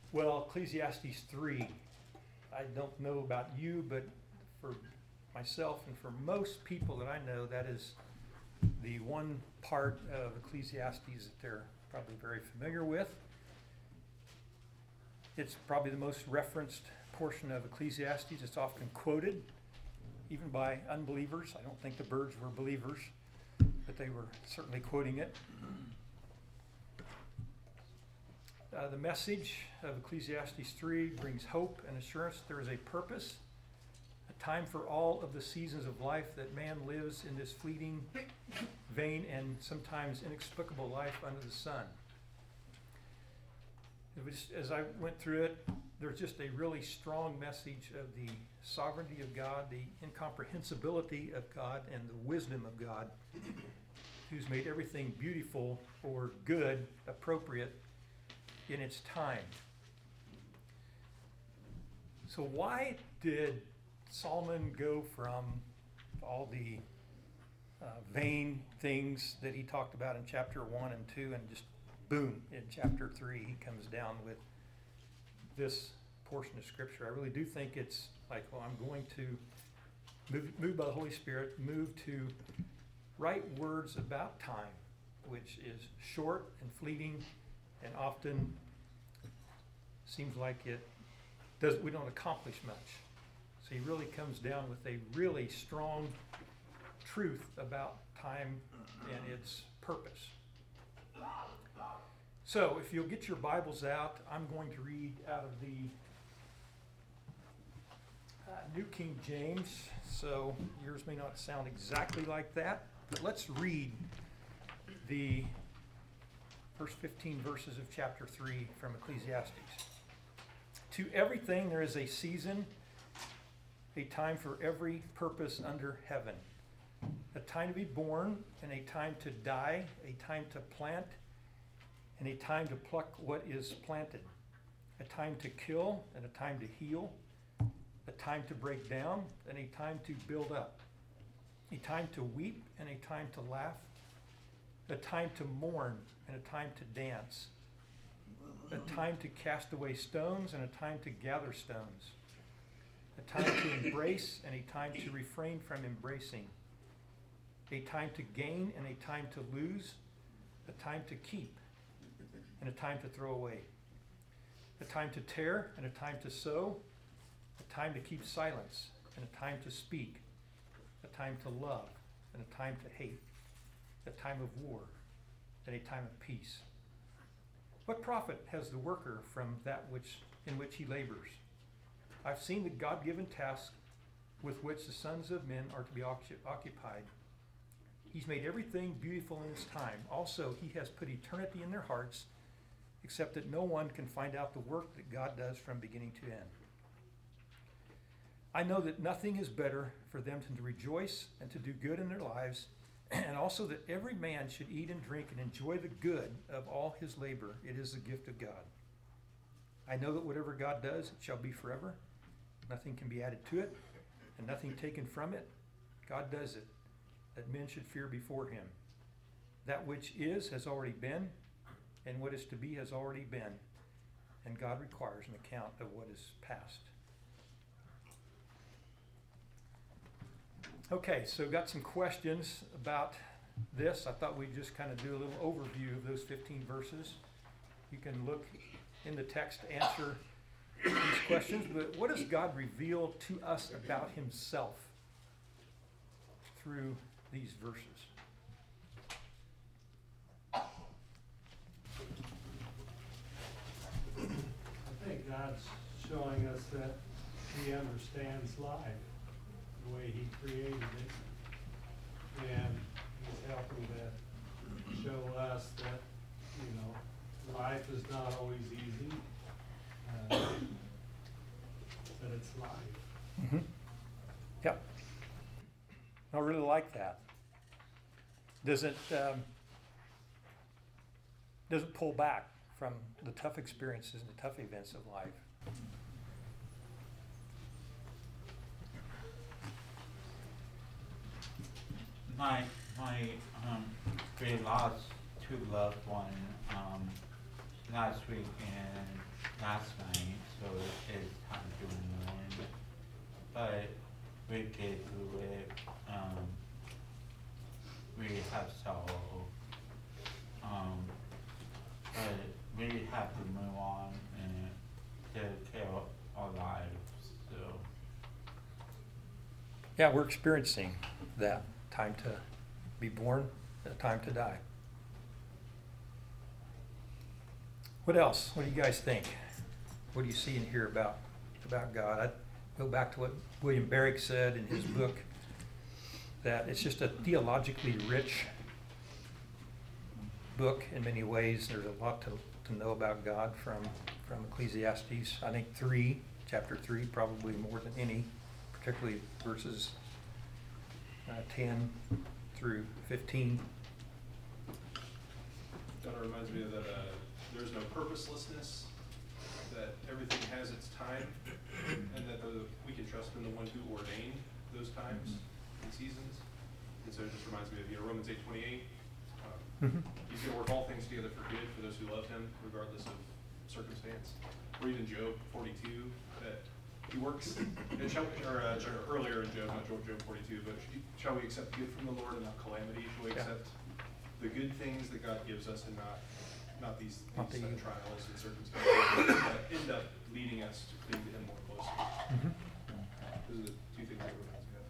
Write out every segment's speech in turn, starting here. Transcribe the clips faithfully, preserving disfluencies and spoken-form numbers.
Well, Ecclesiastes three, I don't know about you, but for myself and for most people that I know, that is the one part of Ecclesiastes that they're probably very familiar with. It's probably the most referenced portion of Ecclesiastes. It's often quoted, even by unbelievers. I don't think the Byrds were believers, but they were certainly quoting it. Uh, the message of Ecclesiastes three brings hope and assurance there is a purpose, a time for all of the seasons of life that man lives in this fleeting, vain, and sometimes inexplicable life under the sun. It was, as I went through it, there's just a really strong message of the sovereignty of God, the incomprehensibility of God, and the wisdom of God, who's made everything beautiful or good, appropriate, in its time. So why did Solomon go from all the uh, vain things that he talked about in chapter one and two, and just boom, in chapter three he comes down with this portion of scripture? I really do think it's like, well, I'm going to move, move by the Holy Spirit, move to write words about time, which is short and fleeting, and often seems like it does, we don't accomplish much. So he really comes down with a really strong truth about time and its purpose. So if you'll get your Bibles out, I'm going to read out of the uh, New King James. So yours may not sound exactly like that, but let's read the first fifteen verses of chapter three from Ecclesiastes. To everything there is a season, a time for every purpose under heaven. A time to be born and a time to die, a time to plant and a time to pluck what is planted. A time to kill and a time to heal. A time to break down and a time to build up. A time to weep and a time to laugh. A time to mourn and a time to dance, a time to cast away stones and a time to gather stones, a time to embrace and a time to refrain from embracing, a time to gain and a time to lose, a time to keep and a time to throw away, a time to tear and a time to sow, a time to keep silence and a time to speak, a time to love and a time to hate, a time of war and a time of peace. What profit has the worker from that which in which he labors? I've seen the God-given task with which the sons of men are to be occupied. He's made everything beautiful in its time. Also, he has put eternity in their hearts, except that no one can find out the work that God does from beginning to end. I know that nothing is better for them than to rejoice and to do good in their lives, and also that every man should eat and drink and enjoy the good of all his labor. It is the gift of God. I know that whatever God does, it shall be forever. Nothing can be added to it, and nothing taken from it. God does it, that men should fear before him. That which is has already been, and what is to be has already been, and God requires an account of what is past. Okay, so got some questions about this. I thought we'd just kind of do a little overview of those fifteen verses. You can look in the text to answer these questions, but what does God reveal to us about himself through these verses? I think God's showing us that he understands life the way he created it, and he's helping to show us that, you know, life is not always easy, uh, but it's life. Mm-hmm. Yep. I really like that. Doesn't um, doesn't pull back from the tough experiences and the tough events of life. My my um, we lost two loved ones um, last week, and last night, so it's time to mourn. But we get through it. Um, we have sorrow. Um, but we have to move on and take care of our lives. So Yeah, we're experiencing that time to be born, a time to die. What else? What do you guys think? What do you see and hear about about God? I go back to what William Barrick said in his book, that it's just a theologically rich book in many ways. There's a lot to, to know about God from, from Ecclesiastes. I think three, chapter three, probably more than any, particularly verses uh, ten through fifteen. Kind of reminds me of that, uh, there's no purposelessness, that everything has its time, and that the, we can trust in the one who ordained those times and seasons. And so it just reminds me of, you know, Romans eight twenty-eight. Um, Mhm. He's going to work all things together for good for those who love him, regardless of circumstance. Or even Job forty-two, that he works, and shall, or, uh, or earlier in Job, not Job, Job forty-two, but shall we accept good from the Lord and not calamity? Shall we Yeah. accept the good things that God gives us and not, not these, Not these the uh, evil. trials and circumstances that end up leading us to cling to him more closely? Mhm. Those are the two things that reminds me of.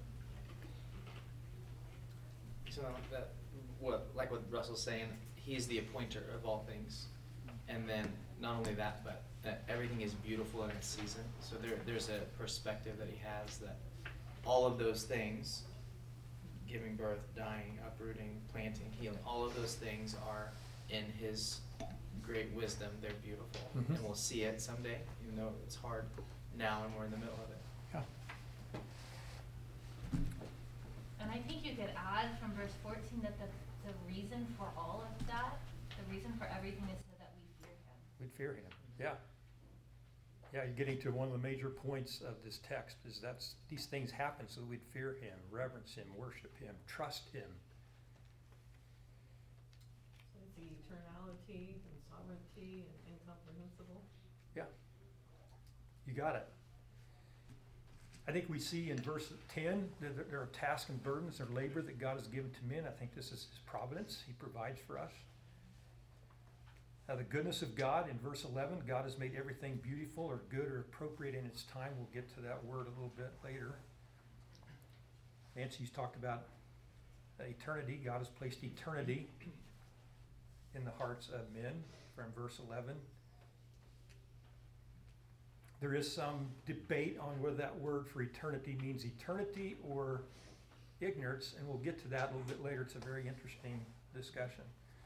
So that, what, like what Russell's saying, he's the appointer of all things. And then not only that, but that everything is beautiful in its season. So there, there's a perspective that he has that all of those things, giving birth, dying, uprooting, planting, healing, all of those things are in his great wisdom. They're beautiful. Mhm. And we'll see it someday, even though it's hard now and we're in the middle of it. Yeah. And I think you could add from verse fourteen that the, the reason for all of that, the reason for everything is so that we fear him. We'd fear him, yeah. Yeah, you're getting to one of the major points of this text, is that's, these things happen so that we'd fear him, reverence him, worship him, trust him. So it's the eternality and sovereignty and incomprehensible. Yeah, you got it. I think we see in verse ten, that there- there are tasks and burdens or labor that God has given to men. I think this is his providence. He provides for us. Uh, the goodness of God in verse eleven, God has made everything beautiful or good or appropriate in its time. We'll get to that word a little bit later. Nancy's talked about uh, eternity. God has placed eternity in the hearts of men from verse eleven. There is some debate on whether that word for eternity means eternity or ignorance, and we'll get to that a little bit later. It's a very interesting discussion.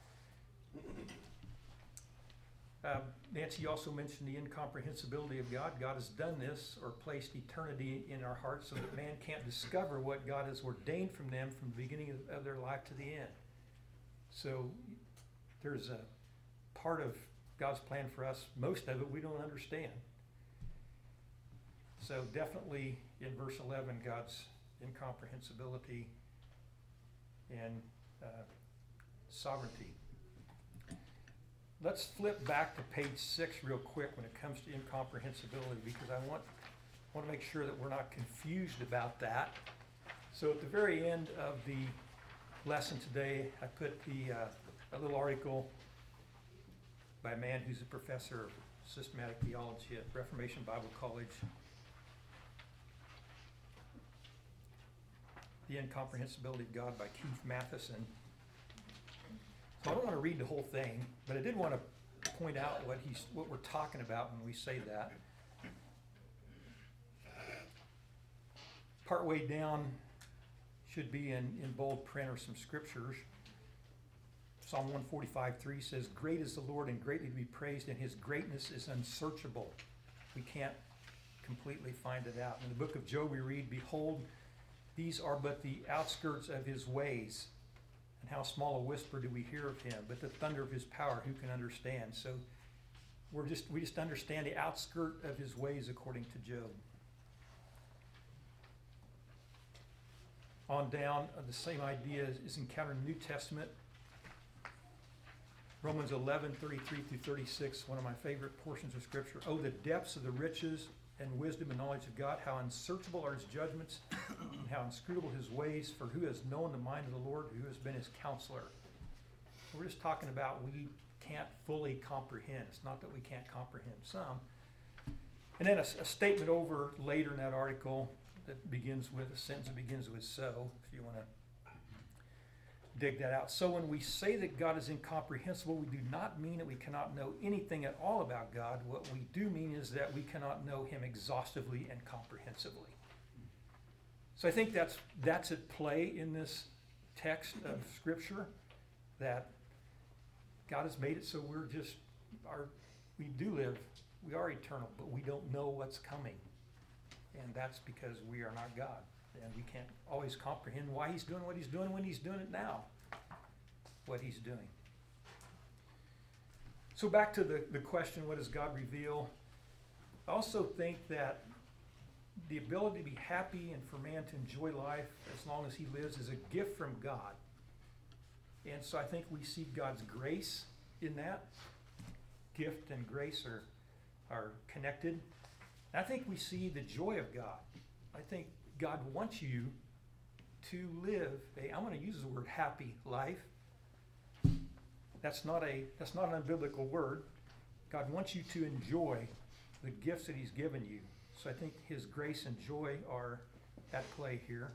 Uh, Nancy also mentioned the incomprehensibility of God. God has done this or placed eternity in our hearts so that man can't discover what God has ordained from them from the beginning of, of their life to the end. So there's a part of God's plan for us, most of it we don't understand. So definitely in verse eleven, God's incomprehensibility and uh, sovereignty. Let's flip back to page six real quick when it comes to incomprehensibility, because I want, want to make sure that we're not confused about that. So at the very end of the lesson today, I put the uh, a little article by a man who's a professor of systematic theology at Reformation Bible College. The Incomprehensibility of God by Keith Matheson. So I don't want to read the whole thing, but I did want to point out what he's, what we're talking about when we say that. Partway down should be in, in bold print or some scriptures. Psalm one forty-five three says, "Great is the Lord and greatly to be praised, and his greatness is unsearchable." We can't completely find it out. In the book of Job we read, "Behold, these are but the outskirts of his ways, and how small a whisper do we hear of him, but the thunder of his power who can understand?" So we're just we just understand the outskirt of his ways according to Job. On down, uh, the same idea is, is encountered in the New Testament. Romans eleven, thirty-three through thirty-six, one of my favorite portions of Scripture. Oh, the depths of the riches and wisdom and knowledge of God, how unsearchable are his judgments, and how inscrutable his ways, for who has known the mind of the Lord, who has been his counselor? We're just talking about we can't fully comprehend. It's not that we can't comprehend some. And then a, a statement over later in that article that begins with, a sentence that begins with so, if you want to dig that out. So when we say that God is incomprehensible, we do not mean that we cannot know anything at all about God. What we do mean is that we cannot know him exhaustively and comprehensively. So I think that's that's at play in this text of Scripture, that God has made it so we're just, our, we do live, we are eternal, but we don't know what's coming. And that's because we are not God. And we can't always comprehend why he's doing what he's doing when he's doing it now, what he's doing. So back to the, the question, what does God reveal? I also think that the ability to be happy and for man to enjoy life as long as he lives is a gift from God. And so I think we see God's grace in that. Gift and grace are, are connected. And I think we see the joy of God. I think God wants you to live a, I'm going to use the word happy life. That's not a, that's not an unbiblical word. God wants you to enjoy the gifts that he's given you. So I think his grace and joy are at play here.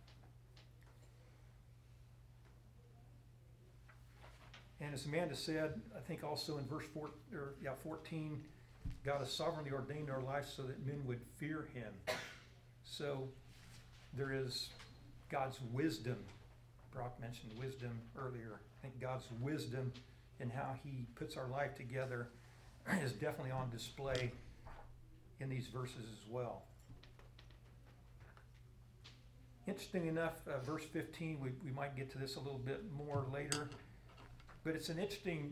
And as Amanda said, I think also in verse four, or, yeah, fourteen, God has sovereignly ordained our life so that men would fear him. So there is God's wisdom. Brock mentioned wisdom earlier. I think God's wisdom in how he puts our life together is definitely on display in these verses as well. Interesting enough, uh, verse fifteen, we, we might get to this a little bit more later, but it's an interesting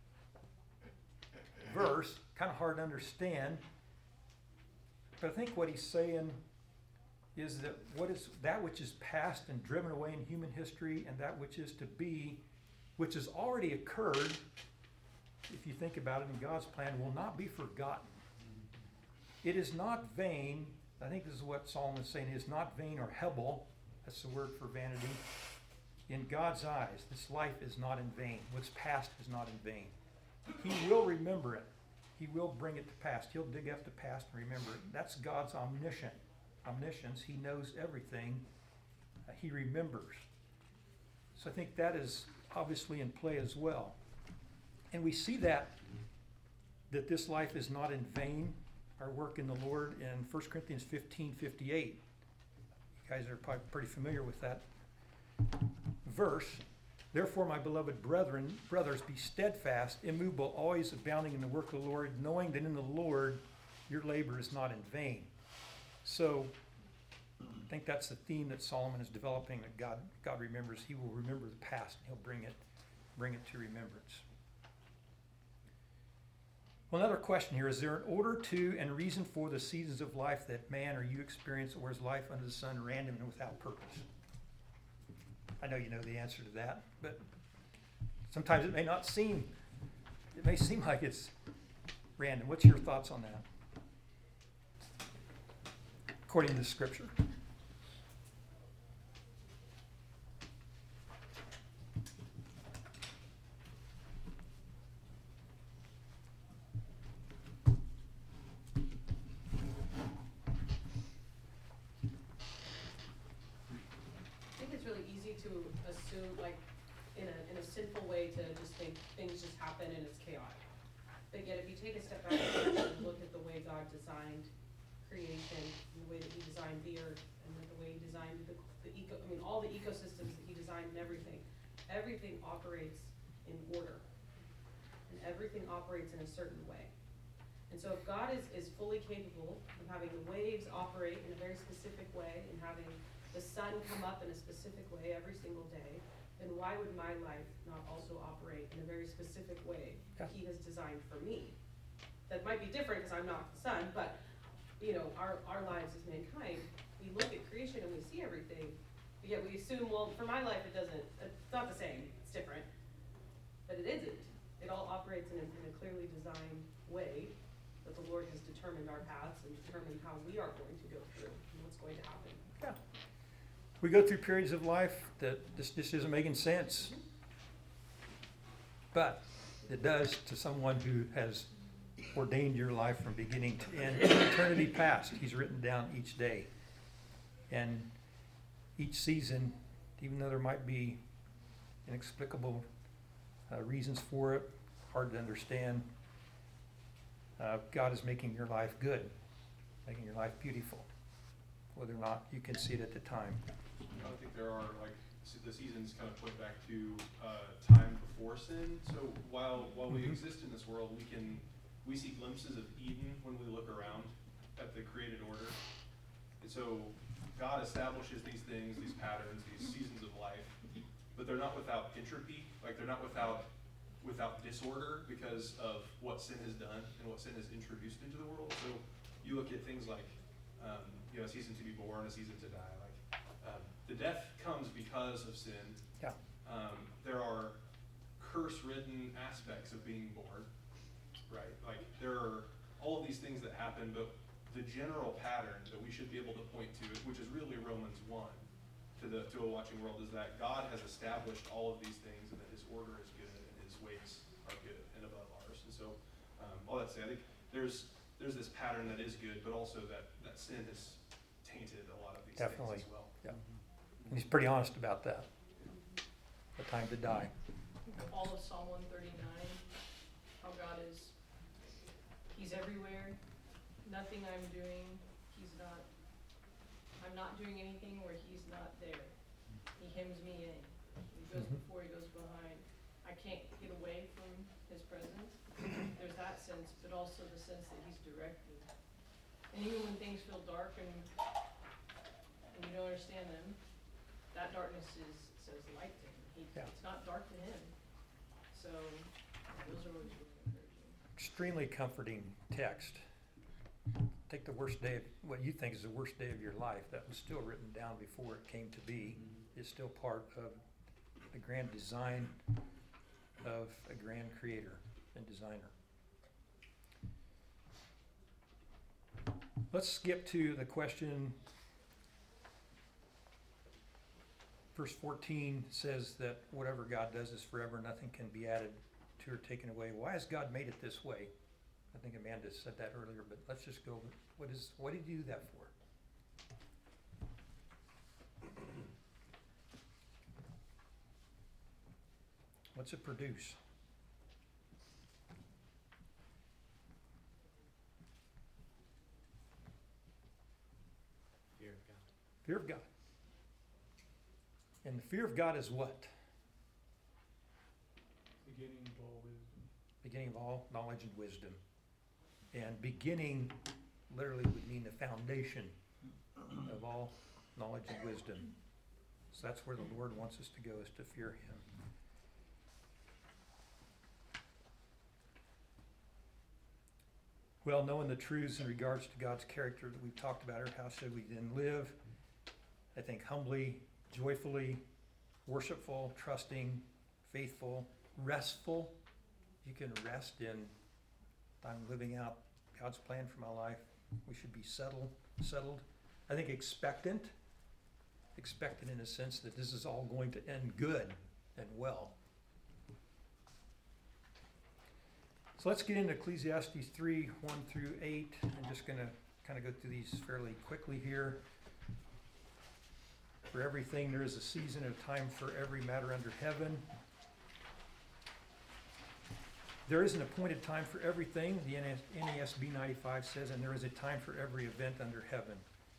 verse, kind of hard to understand. But I think what he's saying is that what is that which is past and driven away in human history, and that which is to be, which has already occurred, if you think about it in God's plan, will not be forgotten. It is not vain. I think this is what Solomon is saying. It is not vain or hebel. That's the word for vanity. In God's eyes, this life is not in vain. What's past is not in vain. He will remember it. He will bring it to pass. He'll dig up the past and remember it. That's God's omniscient. Omniscience. He knows everything. Uh, he remembers. So I think that is obviously in play as well. And we see that, that this life is not in vain. Our work in the Lord in First Corinthians fifteen fifty-eight. You guys are probably pretty familiar with that verse. Therefore, my beloved brethren, brothers, be steadfast, immovable, always abounding in the work of the Lord, knowing that in the Lord your labor is not in vain. So I think that's the theme that Solomon is developing, that God, God remembers. He will remember the past, and he'll bring it, bring it to remembrance. Well, another question here, is there an order to and reason for the seasons of life that man or you experience, or is life under the sun random and without purpose? I know you know the answer to that, but sometimes it may not seem, it may seem like it's random. What's your thoughts on that? According to Scripture. To assume, like, in a in a sinful way, to just think things just happen and it's chaotic. But yet, if you take a step back and look at the way God designed creation, and the way that he designed the earth, and the way he designed the, the eco, I mean, all the ecosystems that he designed and everything, everything operates in order. And everything operates in a certain way. And so if God is, is fully capable of having the waves operate in a very specific way, and having the sun come up in a specific way every single day, then why would my life not also operate in a very specific way that he has designed for me? That might be different because I'm not the sun, but you know, our, our lives as mankind, we look at creation and we see everything, but yet we assume, well, for my life it doesn't, it's not the same, it's different. But it isn't. It all operates in a, in a clearly designed way, that the Lord has determined our paths and determined how we are going to go through and what's going to happen. Yeah. We go through periods of life that this just isn't making sense. But it does to someone who has ordained your life from beginning to end. Eternity past, he's written down each day. And each season, even though there might be inexplicable uh, reasons for it, hard to understand, uh, God is making your life good, making your life beautiful, whether or not you can see it at the time. I don't think there are, like, se- the seasons kind of point back to uh, time before sin. So while while we Mhm. exist in this world, we can we see glimpses of Eden when we look around at the created order. And so God establishes these things, these patterns, these seasons of life, but they're not without entropy. Like, they're not without without disorder because of what sin has done and what sin has introduced into the world. So you look at things like, um, you know, a season to be born, a season to die. Like, um, the death comes because of sin. Yeah. Um, there are curse-ridden aspects of being born, right? Like, there are all of these things that happen, but the general pattern that we should be able to point to, which is really Romans one, to the to a watching world, is that God has established all of these things, and that His order is good, and His ways are good and above ours. And so, um, all that to say, I think there's there's this pattern that is good, but also that that sin has tainted a lot of these Definitely. things as well. Yeah. And he's pretty honest about that. The time to die. All of Psalm one thirty-nine, how God is, He's everywhere, nothing I'm doing, He's not, I'm not doing anything where He's not there. He hems me in, He goes Mhm. before, He goes behind. I can't get away from His presence. There's that sense, but also the sense that He's directing. And even when things feel dark and, and you don't understand them, that darkness is, says light to Him. He, Yeah. It's not dark to Him. So, those are always really encouraging. Extremely comforting text. Take the worst day, of, what you think is the worst day of your life, that was still written down before it came to be, is still part of the grand design of a grand creator and designer. Let's skip to the question. Verse fourteen says that whatever God does is forever, nothing can be added to or taken away. Why has God made it this way? I think Amanda said that earlier, but let's just go, what is, what did He do that for? What's it produce? Fear of God. Fear of God. And the fear of God is what? Beginning of all wisdom. Beginning of all knowledge and wisdom. And beginning literally would mean the foundation of all knowledge and wisdom. So that's where the Lord wants us to go, is to fear Him. Well, knowing the truths in regards to God's character that we've talked about, how should we then live? I think humbly, joyfully, worshipful, trusting, faithful, restful. You can rest in, I'm living out God's plan for my life. We should be settled, settled. I think expectant, expectant in a sense that this is all going to end good and well. So let's get into Ecclesiastes three, one through eight. I'm just going to kind of go through these fairly quickly here. For everything there is a season of time for every matter under heaven. There is an appointed time for everything, the N A S B ninety-five says, and there is a time for every event under heaven.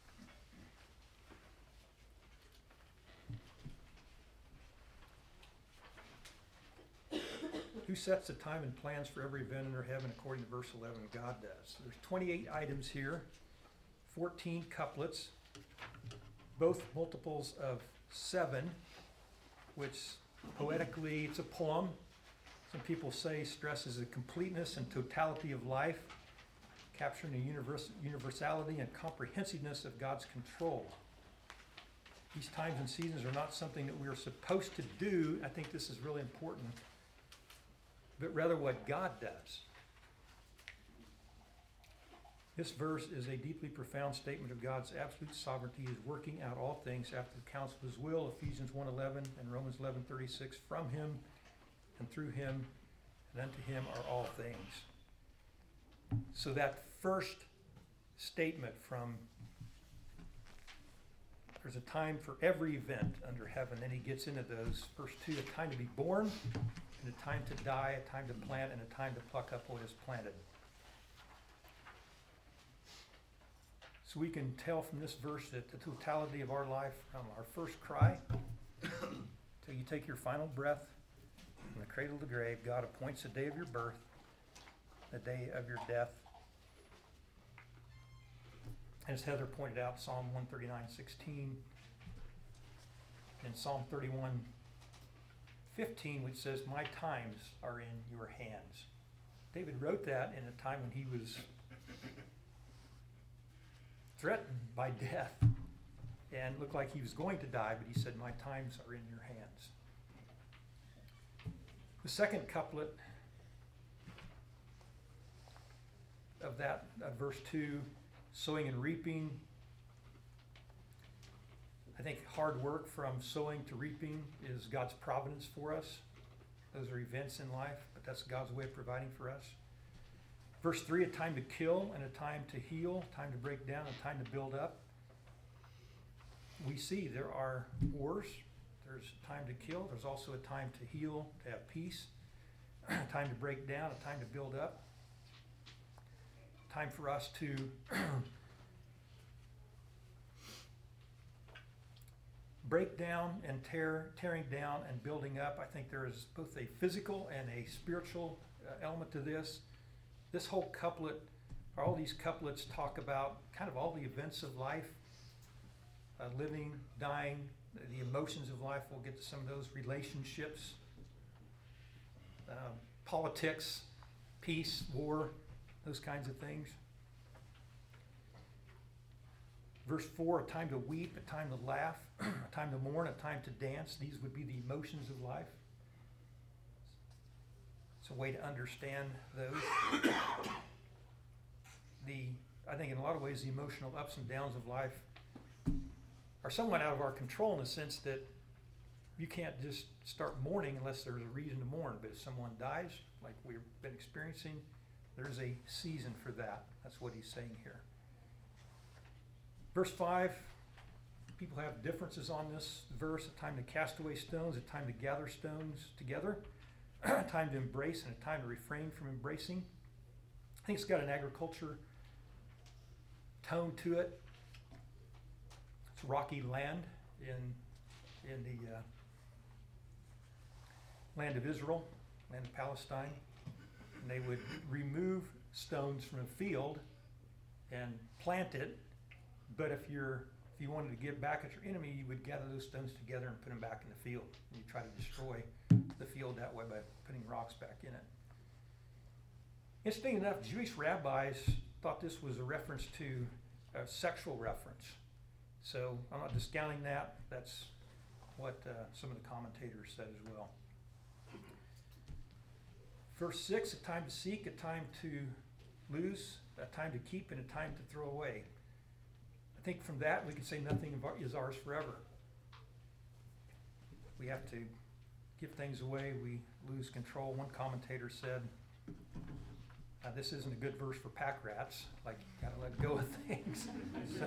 Who sets the time and plans for every event under heaven according to verse eleven? God does. There's twenty-eight items here, fourteen couplets, both multiples of seven, which poetically, it's a poem. Some people say stresses the completeness and totality of life, capturing the univers- universality and comprehensiveness of God's control. These times and seasons are not something that we are supposed to do. I think this is really important. but rather what God does. This verse is a deeply profound statement of God's absolute sovereignty. He is working out all things after the counsel of his will, Ephesians one eleven and Romans eleven thirty-six. From him and through him and unto him are all things. So that first statement from, there's a time for every event under heaven. Then he gets into those first two, a time to be born and a time to die, a time to plant and a time to pluck up what is planted. So we can tell from this verse that the totality of our life, from our first cry till you take your final breath from the cradle to the grave, God appoints the day of your birth, the day of your death. And as Heather pointed out, Psalm one thirty-nine sixteen, and Psalm thirty-one fifteen, which says, my times are in your hands. David wrote that in a time when he was threatened by death and looked like he was going to die, but he said, my times are in your hands. The second couplet of that, uh, verse two, sowing and reaping. I think hard work from sowing to reaping is God's providence for us. Those are events in life, but that's God's way of providing for us. Verse three, a time to kill and a time to heal, time to break down, a time to build up. We see there are wars. There's a time to kill. There's also a time to heal, to have peace, a time to break down, a time to build up. Time for us to break down and tear, tearing down and building up. I think there is both a physical and a spiritual uh, element to this. This whole couplet, or all these couplets, talk about kind of all the events of life, uh, living, dying, the emotions of life. We'll get to some of those, relationships, uh, politics, peace, war, those kinds of things. Verse four, a time to weep, a time to laugh, a time to mourn, a time to dance. These would be the emotions of life. It's a way to understand those. The, I think in a lot of ways, the emotional ups and downs of life are somewhat out of our control in the sense that you can't just start mourning unless there's a reason to mourn. But if someone dies, like we've been experiencing, there's a season for that. That's what he's saying here. Verse five, people have differences on this verse. A time to cast away stones, a time to gather stones together, a time to embrace and a time to refrain from embracing. I think it's got an agriculture tone to it. It's rocky land in, in the uh, land of Israel, land of Palestine. And they would remove stones from a field and plant it. But if you're if you wanted to get back at your enemy, you would gather those stones together and put them back in the field. And you try to destroy the field that way by putting rocks back in it. Interesting enough, Jewish rabbis thought this was a reference to a sexual reference. So I'm not discounting that. That's what uh, some of the commentators said as well. Verse six, a time to seek, a time to lose, a time to keep, and a time to throw away. I think from that we can say nothing is ours forever. We have to give things away, we lose control. One commentator said, uh, this isn't a good verse for pack rats, like you gotta let go of things. So,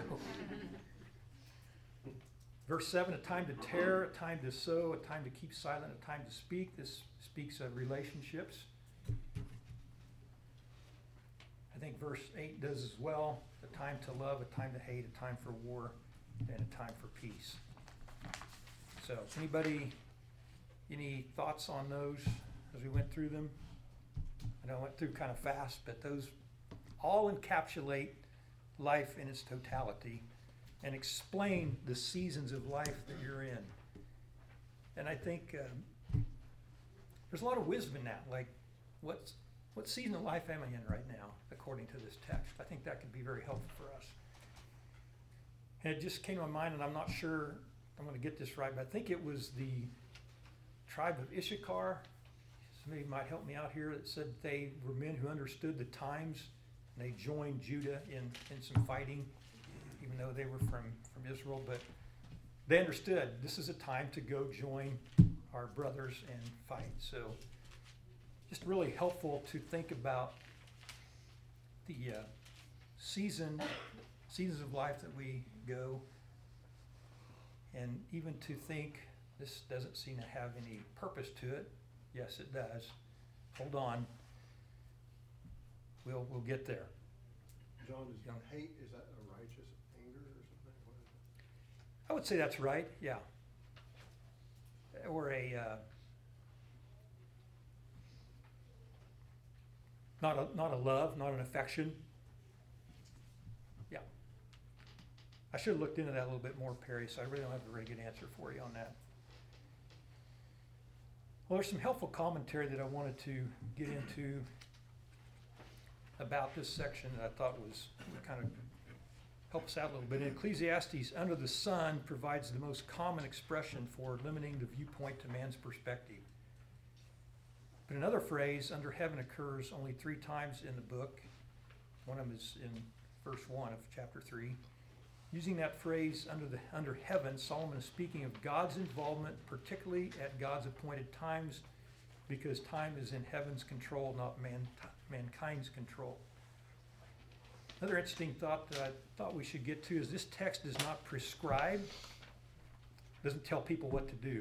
verse seven, a time to tear, a time to sow, a time to keep silent, a time to speak. This speaks of relationships. I think verse eight does as well. A time to love, a time to hate, a time for war, and a time for peace. So, anybody, any thoughts on those as we went through them? I know I went through kind of fast, but those all encapsulate life in its totality and explain the seasons of life that you're in. And I think um, there's a lot of wisdom in that. Like, what's What season of life am I in right now, according to this text? I think that could be very helpful for us. And it just came to my mind, and I'm not sure I'm going to get this right, but I think it was the tribe of Issachar. somebody might help me out here, that said they were men who understood the times, and they joined Judah in, in some fighting, even though they were from, from Israel, but they understood this is a time to go join our brothers and fight. So just really helpful to think about the uh, season, seasons of life that we go, and even to think this doesn't seem to have any purpose to it. Yes, it does. Hold on. We'll, we'll get there. John, is Yeah. hate, is that a righteous anger or something? What is it? I would say that's right, yeah. Or a, uh, not a, not a love, not an affection. Yeah. I should have looked into that a little bit more, Perry, so I really don't have a very good answer for you on that. Well, there's some helpful commentary that I wanted to get into about this section that I thought was would kind of help us out a little bit. In Ecclesiastes, under the sun provides the most common expression for limiting the viewpoint to man's perspective. But another phrase, under heaven, occurs only three times in the book. One of them is in verse one of chapter three. Using that phrase, under the under heaven, Solomon is speaking of God's involvement, particularly at God's appointed times, because time is in heaven's control, not man, mankind's control. Another interesting thought that I thought we should get to is this text does not prescribe, doesn't tell people what to do.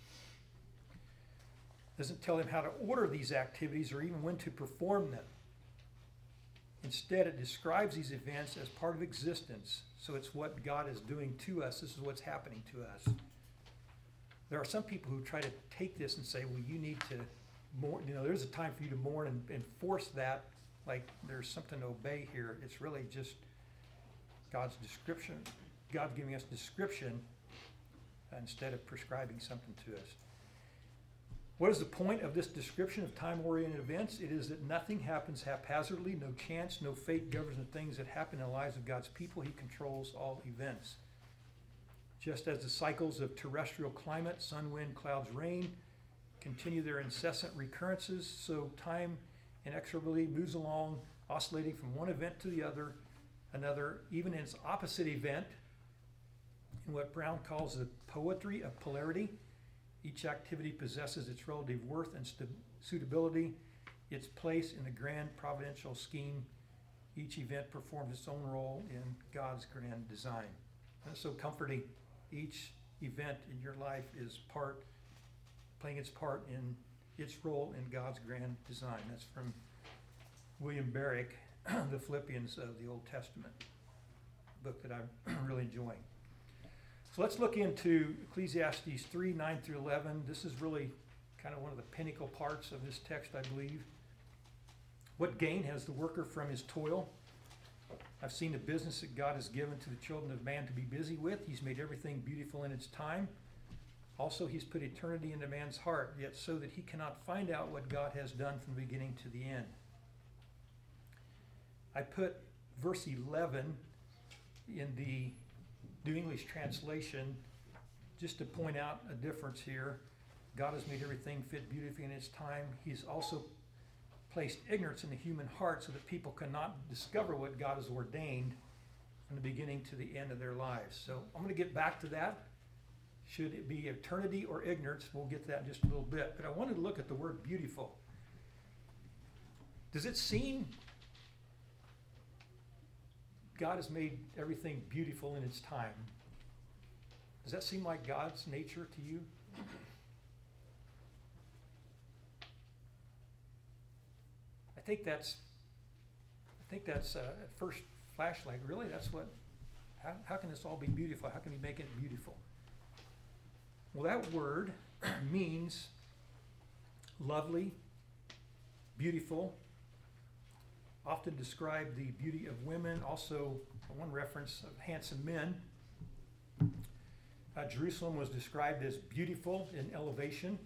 Doesn't tell them how to order these activities or even when to perform them. Instead, it describes these events as part of existence. So it's what God is doing to us. This is what's happening to us. There are some people who try to take this and say, well, you need to mourn. You know, there's a time for you to mourn and, and force that, like there's something to obey here. It's really just God's description, God giving us description instead of prescribing something to us. What is the point of this description of time-oriented events? It is that nothing happens haphazardly, no chance, no fate governs the things that happen in the lives of God's people. He controls all events. Just as the cycles of terrestrial climate, sun, wind, clouds, rain, continue their incessant recurrences, so time inexorably moves along, oscillating from one event to the other, another, even in its opposite event, in what Brown calls the poetry of polarity. Each activity possesses its relative worth and st- suitability, its place in the grand providential scheme. Each event performs its own role in God's grand design. And it's so comforting. Each event in your life is part, playing its part in its role in God's grand design. That's from William Barrick, the Philippians of the Old Testament, book that I'm really enjoying. So let's look into Ecclesiastes three, nine through eleven. This is really kind of one of the pinnacle parts of this text, I believe. What gain has the worker from his toil? I've seen the business that God has given to the children of man to be busy with. He's made everything beautiful in its time. Also, he's put eternity into man's heart, yet so that he cannot find out what God has done from the beginning to the end. I put verse eleven in the New English translation just to point out a difference here. God has made everything fit beautifully in its time. He's also placed ignorance in the human heart so that people cannot discover what God has ordained from the beginning to the end of their lives. So I'm going to get back to that. Should it be eternity or ignorance? We'll get to that in just a little bit. But I wanted to look at the word beautiful. Does it seem God has made everything beautiful in its time? Does that seem like God's nature to you? I think that's, I think that's uh, at first flashlight. Really, that's what, how, how can this all be beautiful? How can we make it beautiful? Well, that word means lovely, beautiful, often describe the beauty of women, also one reference of handsome men. Uh, Jerusalem was described as beautiful in elevation.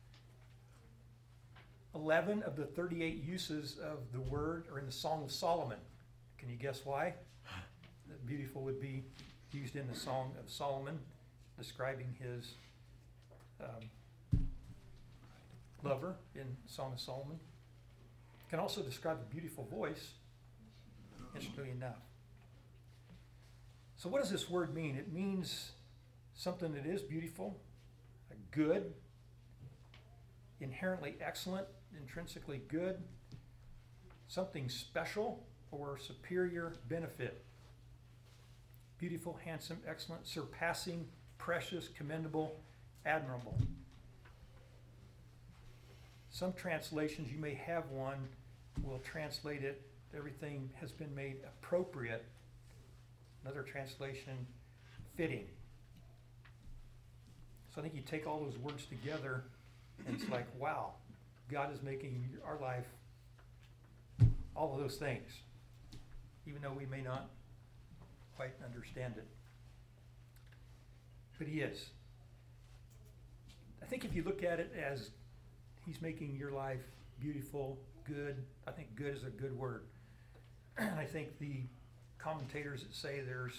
Eleven of the thirty-eight uses of the word are in the Song of Solomon. Can you guess why? That beautiful would be used in the Song of Solomon, describing his um, lover in Song of Solomon. Can also describe a beautiful voice, interestingly enough. So what does this word mean? It means something that is beautiful, good, inherently excellent, intrinsically good, something special or superior benefit. Beautiful, handsome, excellent, surpassing, precious, commendable, admirable. Some translations, you may have one, will translate it, everything has been made appropriate. Another translation, fitting. So I think you take all those words together and it's like, wow, God is making our life all of those things, even though we may not quite understand it. But he is. I think if you look at it as he's making your life beautiful, good, I think good is a good word. I think the commentators that say there's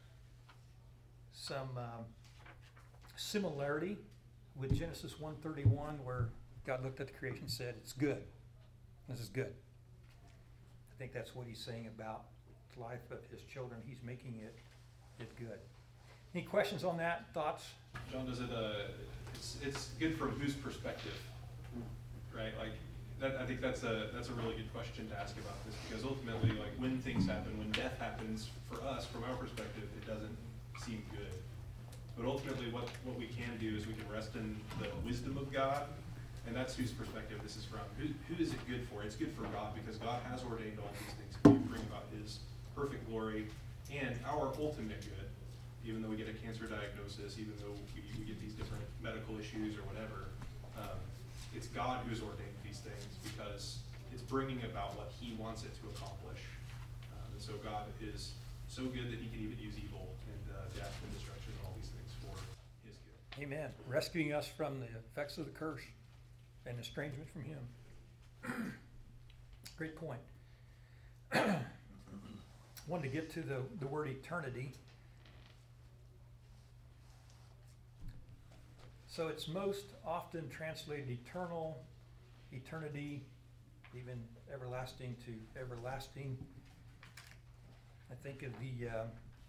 some um, similarity with Genesis one thirty-one, where God looked at the creation and said, it's good. This is good. I think that's what he's saying about the life of his children. He's making it, it good. Any questions on that? Thoughts? John, does it, uh, it's, it's good from whose perspective, right? Like, that, I think that's a, that's a really good question to ask about this, because ultimately, like, when things happen, when death happens, for us, from our perspective, it doesn't seem good. But ultimately, what, what we can do is we can rest in the wisdom of God, and that's whose perspective this is from. Who, who is it good for? It's good for God, because God has ordained all these things to bring about his perfect glory and our ultimate good. Even though we get a cancer diagnosis, even though we, we get these different medical issues or whatever, um, it's God who's ordained these things because it's bringing about what he wants it to accomplish. Um, and so God is so good that he can even use evil and uh, death and destruction and all these things for his good. Amen. Rescuing us from the effects of the curse and estrangement from him. Great point. Wanted to get to the, the word eternity. So it's most often translated eternal, eternity, even everlasting to everlasting. I think of the uh,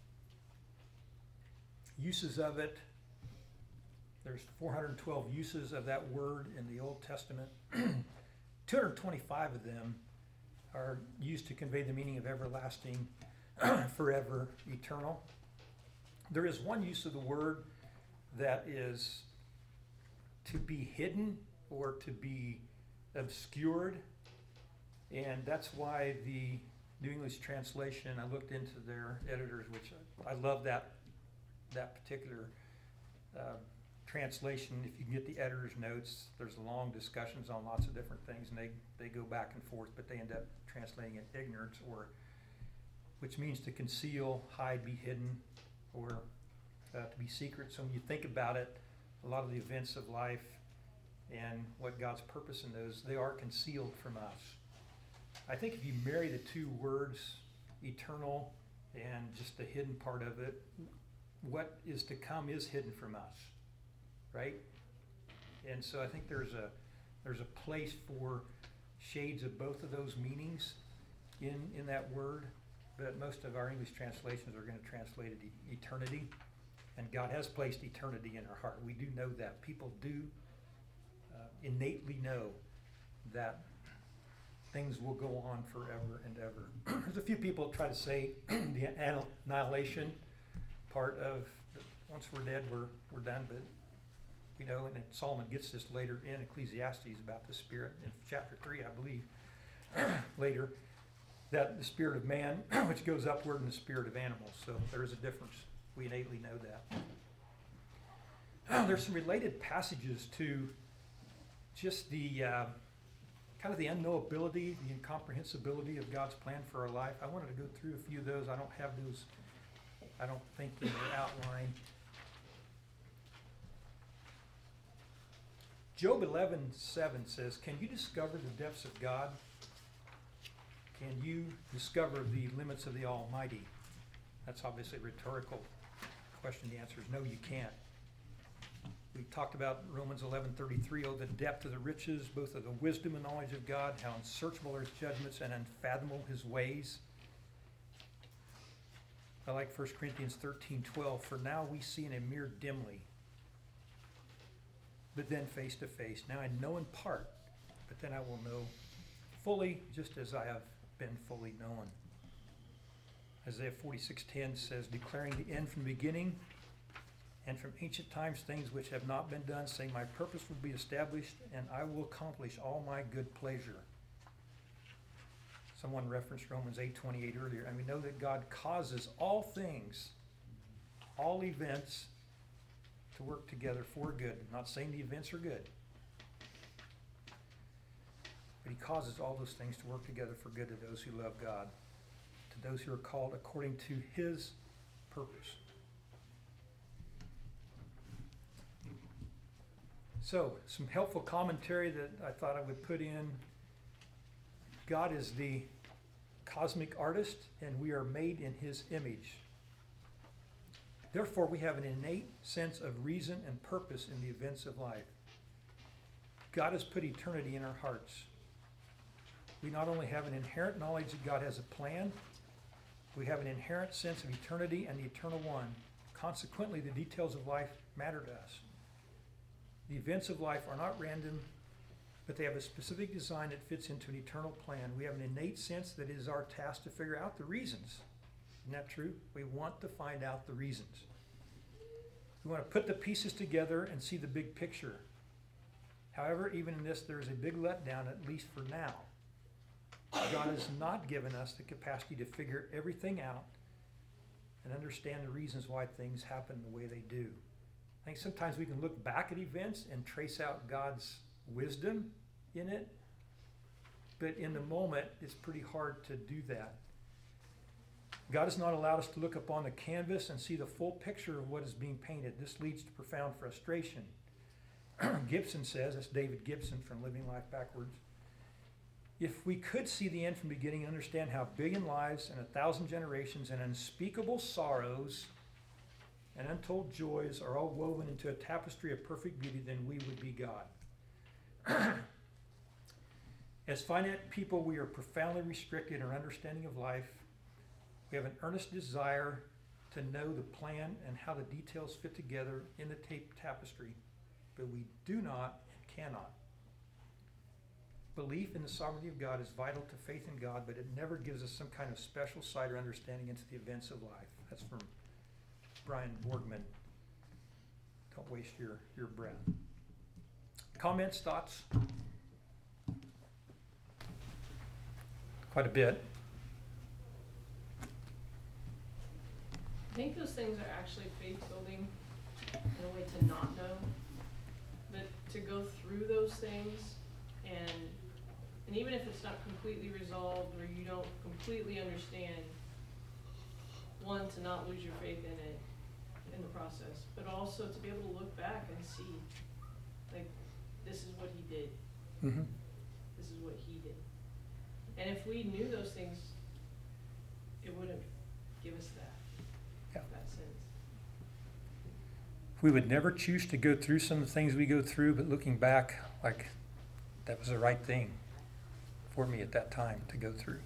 uses of it. There's four hundred twelve uses of that word in the Old Testament. two hundred twenty-five of them are used to convey the meaning of everlasting, forever, eternal. There is one use of the word that is to be hidden or to be obscured, and that's why the New English Translation, I looked into their editors, which I, I love that that particular uh, translation. If you can get the editor's notes, there's long discussions on lots of different things, and they, they go back and forth, but they end up translating it ignorance, or which means to conceal, hide, be hidden, or uh, to be secret. So when you think about it, a lot of the events of life and what God's purpose in those, they are concealed from us. I think if you marry the two words, eternal and just the hidden part of it, what is to come is hidden from us, right? And so I think there's a there's a place for shades of both of those meanings in, in that word, but most of our English translations are going to translate it e- eternity. And God has placed eternity in our heart. We do know that. People do uh, innately know that things will go on forever and ever. There's a few people that try to say the annihilation part of the, once we're dead, we're we're done. But we know, and Solomon gets this later in Ecclesiastes about the spirit in chapter three, I believe, later, that the spirit of man, which goes upward, and the spirit of animals. So there is a difference. We innately know that. Uh, there's some related passages to just the uh, kind of the unknowability, the incomprehensibility of God's plan for our life. I wanted to go through a few of those. I don't have those, I don't think in their outline. Job eleven seven says, "Can you discover the depths of God? Can you discover the limits of the Almighty?" That's obviously a rhetorical question. The answer is no, you can't. We talked about Romans eleven thirty-three, oh, the depth of the riches, both of the wisdom and knowledge of God, how unsearchable are his judgments and unfathomable his ways. I like First Corinthians thirteen twelve, for now we see in a mirror dimly, but then face to face. Now I know in part, but then I will know fully, just as I have been fully known. Isaiah forty-six ten says, declaring the end from the beginning, and from ancient times things which have not been done, saying, my purpose will be established, and I will accomplish all my good pleasure. Someone referenced Romans eight twenty-eight earlier, and we know that God causes all things, all events, to work together for good. I'm not saying the events are good, but he causes all those things to work together for good to those who love God, to those who are called according to his purpose. So, some helpful commentary that I thought I would put in. God is the cosmic artist, and we are made in his image. Therefore, we have an innate sense of reason and purpose in the events of life. God has put eternity in our hearts. We not only have an inherent knowledge that God has a plan, we have an inherent sense of eternity and the eternal one. Consequently, the details of life matter to us. The events of life are not random, but they have a specific design that fits into an eternal plan. We have an innate sense that it is our task to figure out the reasons. Isn't that true? We want to find out the reasons. We want to put the pieces together and see the big picture. However, even in this, there is a big letdown, at least for now. God has not given us the capacity to figure everything out and understand the reasons why things happen the way they do. I think sometimes we can look back at events and trace out God's wisdom in it, but in the moment, it's pretty hard to do that. God has not allowed us to look upon the canvas and see the full picture of what is being painted. This leads to profound frustration. Gibson says, that's David Gibson from Living Life Backwards, if we could see the end from the beginning and understand how billion lives and a thousand generations and unspeakable sorrows and untold joys are all woven into a tapestry of perfect beauty, then we would be God. As finite people, we are profoundly restricted in our understanding of life. We have an earnest desire to know the plan and how the details fit together in the tape tapestry, but we do not and cannot. Belief in the sovereignty of God is vital to faith in God, but it never gives us some kind of special sight or understanding into the events of life. That's from Brian Borgman. Don't waste your, your breath. Comments, thoughts? Quite a bit. I think those things are actually faith building in a way to not know, but to go through those things and and even if it's not completely resolved or you don't completely understand, one, to not lose your faith in it in the process, but also to be able to look back and see, like, this is what he did. Mm-hmm. This is what he did. And if we knew those things, it wouldn't give us that, Yeah. that sense. We would never choose to go through some of the things we go through, but looking back, like, that was the right thing for me at that time to go through.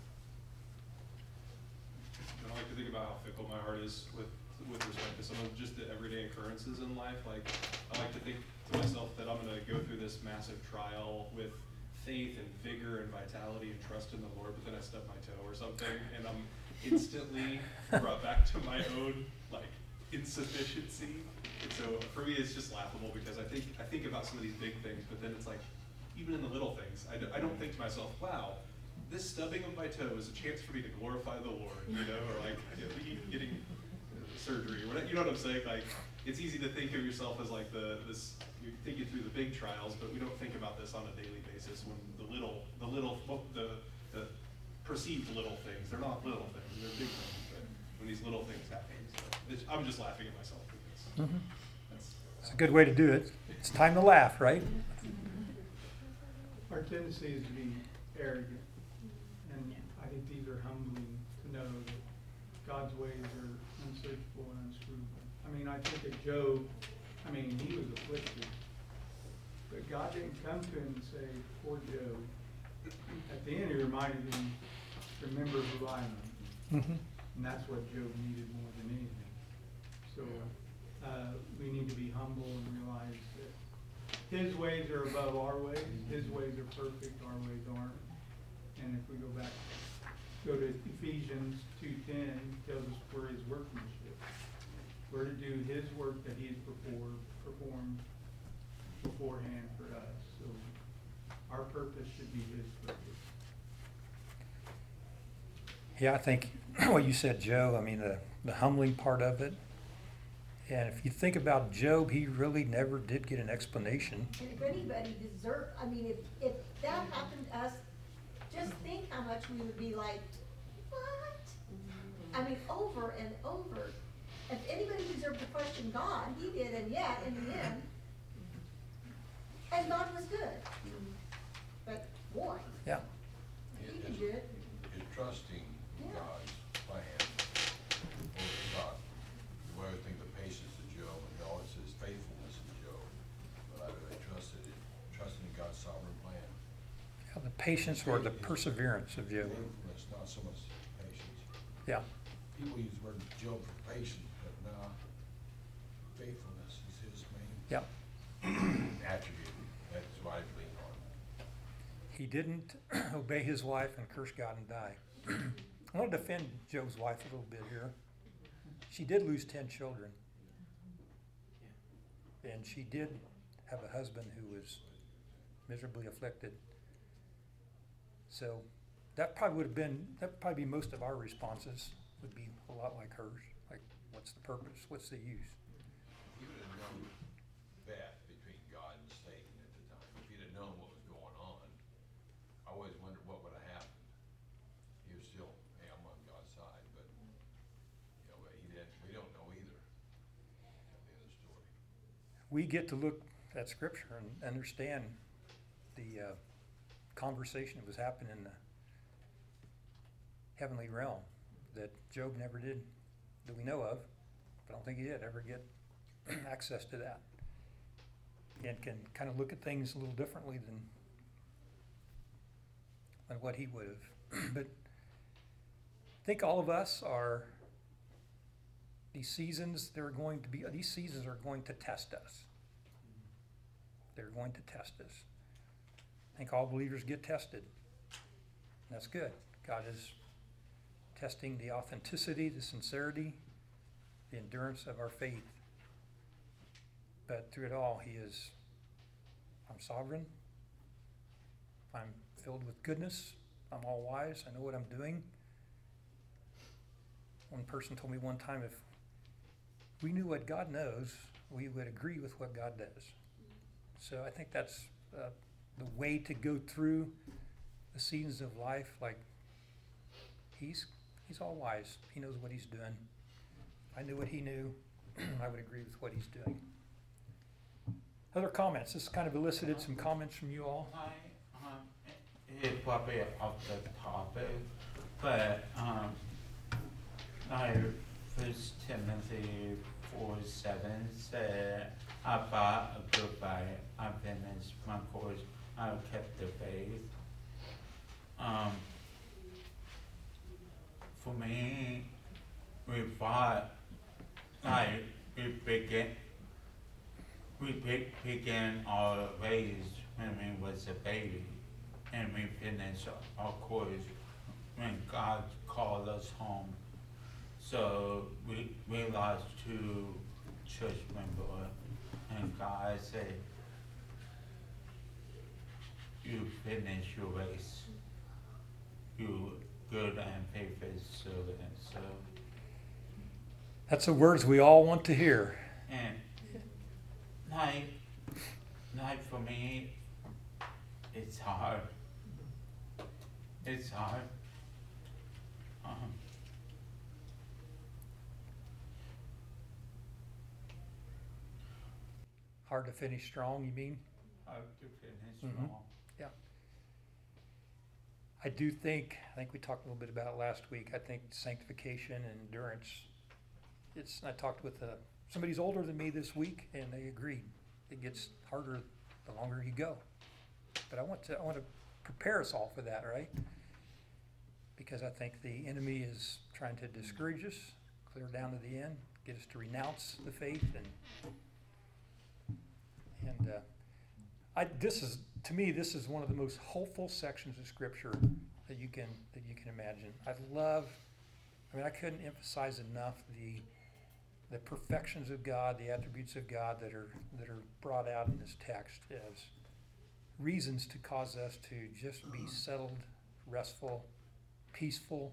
I like to think about how fickle my heart is with with respect to some of just the everyday occurrences in life. Like, I like to think to myself that I'm going to go through this massive trial with faith and vigor and vitality and trust in the Lord, but then I stub my toe or something, and I'm instantly brought back to my own, like, insufficiency. And so for me, it's just laughable because I think I think about some of these big things, but then it's like, even in the little things, I, d- I don't think to myself, wow, this stubbing of my toe is a chance for me to glorify the Lord, you know, or like, you know, getting surgery, or whatever, you know what I'm saying? Like, it's easy to think of yourself as like the, this, you're thinking through the big trials, but we don't think about this on a daily basis when the little, the little, the, the perceived little things, they're not little things, they're big things, but when these little things happen, so it's, I'm just laughing at myself because Mm-hmm. that's. It's a good way to do it. It's time to laugh, right? Our tendency is to be arrogant, and I think these are humbling to know that God's ways are unsearchable and unscrutable. I mean, I think of Job, I mean, he was afflicted. But God didn't come to him and say, poor Job. At the end, he reminded him, remember who I am. Mhm. And that's what Job needed more than anything. So, uh, we need to be humble and realize that his ways are above our ways. His ways are perfect, our ways aren't. And if we go back, go to Ephesians two ten, tells us we're his workmanship. We're to do his work that he has performed, performed beforehand for us. So our purpose should be his purpose. Yeah, I think what you said, Joe, I mean, the, the humbling part of it. And if you think about Job, he really never did get an explanation. And if anybody deserved, I mean, if, if that happened to us, just think how much we would be like, what? I mean, over and over. If anybody deserved to question God, he did, and yet, in the end, and God was good. But boy, Yeah. he can do it. Is trusting Yeah. God's plan over God. The way I think the patience of Job, and it always says faithfulness of Job, but I really trusted it, trusting in God's sovereign plan. Yeah, the patience or the perseverance of Job. Faithfulness, not so much patience. Yeah. People use the word Job for patience, but no, faithfulness is his main Yeah. attribute. That's what I lean on. He didn't obey his wife and curse God and die. I want to defend Job's wife a little bit here. She did lose ten children. And she did have a husband who was miserably afflicted. So that probably would have been, that would probably be most of our responses would be a lot like hers. Like, what's the purpose? What's the use? If you would have known that between God and Satan at the time, if you'd have known what was going on, I always wondered what would have happened. He was still, hey, I'm on God's side, but, you know, but he didn't, we don't know either at the end of the story. We get to look at Scripture and understand the uh, conversation that was happening in the heavenly realm that Job never did, that we know of. But I don't think he did ever get access to that. And can kind of look at things a little differently than, than what he would have. But I think all of us are, these seasons, they're going to be, these seasons are going to test us. They're going to test us. I think all believers get tested. And that's good. God is testing the authenticity, the sincerity, the endurance of our faith. But through it all, he is, I'm sovereign. I'm filled with goodness. I'm all wise. I know what I'm doing. One person told me one time, if we knew what God knows, we would agree with what God does. So I think that's uh, the way to go through the seasons of life. Like, he's he's all wise. He knows what he's doing. If I knew what he knew, I would agree with what he's doing. Other comments? This kind of elicited some comments from you all. I, um, it's probably off the topic, but, um, like First Timothy four seven said, I fought a good fight, I finished my course, I kept the faith. Um, for me, we fought, like, we began, we be- began our race when we was a baby, and we finished our course when God called us home. So we, we lost two church members, and God said, you finish your race. You good and faithful servant. So, That's the words we all want to hear. and like, like for me, it's hard. It's hard. Um, Hard to finish strong, you mean? hard to finish Mhm. strong. I do think, I think we talked a little bit about it last week, I think sanctification and endurance, it's, I talked with a somebody's older than me this week, and they agreed. It gets harder the longer you go. But I want to, I want to prepare us all for that, right? Because I think the enemy is trying to discourage us, clear down to the end, get us to renounce the faith, and and uh, I this is to me this is one of the most hopeful sections of Scripture that you can that you can imagine. I love. I mean, I couldn't emphasize enough the the perfections of God, the attributes of God that are that are brought out in this text as reasons to cause us to just be settled, restful, peaceful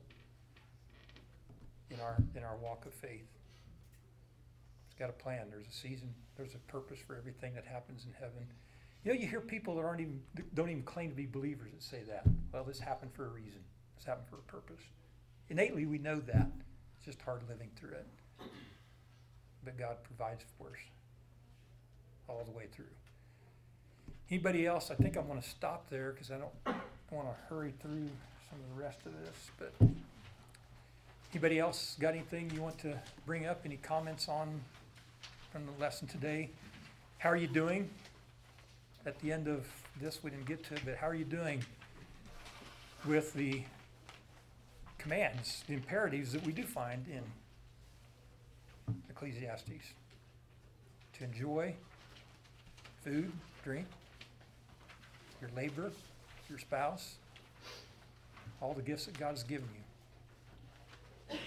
in our in our walk of faith. It's got a plan. There's a season. There's a purpose for everything that happens in heaven. You know, you hear people that aren't even don't even claim to be believers that say that. Well, this happened for a reason. This happened for a purpose. Innately, we know that. It's just hard living through it. But God provides for us all the way through. Anybody else? I think I'm going to stop there because I don't want to hurry through some of the rest of this. But anybody else got anything you want to bring up? Any comments on from the lesson today? How are you doing? At the end of this, we didn't get to it, but how are you doing with the commands, the imperatives that we do find in Ecclesiastes? To enjoy food, drink, your labor, your spouse, all the gifts that God has given you.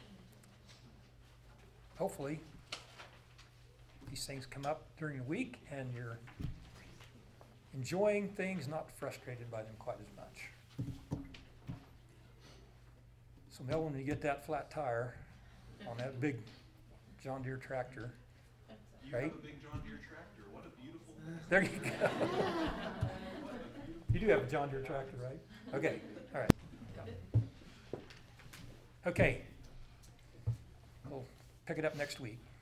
Hopefully, these things come up during the week and you're enjoying things, not frustrated by them quite as much. So Mel, when you get that flat tire on that big John Deere tractor, You right? have a big John Deere tractor. What a beautiful thing. There you go. You do have a John Deere tractor, right? Okay, all right. Yeah. Okay. We'll pick it up next week.